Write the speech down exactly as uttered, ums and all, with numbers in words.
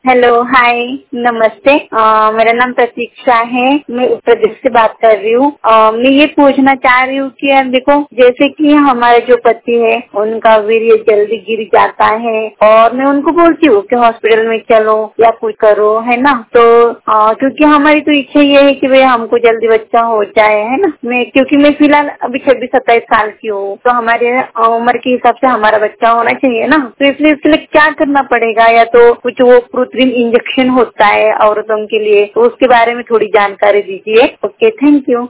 Hello, हाय, नमस्ते। अ, मेरा नाम प्रतीक्षा है। मैं उत्तर प्रदेश से बात कर रही हूँ। अ, मैं ये पूछना चाह रही हूँ कि यार देखो, जैसे कि हमारे जो पति है उनका वीर्य जल्दी गिर जाता है और मैं उनको बोलती हूँ कि हॉस्पिटल में चलो या कुछ करो, है ना। तो अ, क्योंकि हमारी तो इच्छा ये है कि भाई हमको जल्दी बच्चा हो जाए, है ना। मैं क्योंकि मैं फिलहाल अभी छब्बीस सत्ताईस साल की हूँ, तो हमारे अ, उम्र के हिसाब से हमारा बच्चा होना चाहिए ना। तो इसलिए इसके लिए क्या करना पड़ेगा, या तो कुछ वो कृत्रिम इंजेक्शन होता है औरतों के लिए, तो उसके बारे में थोड़ी जानकारी दीजिए। Okay, thank you.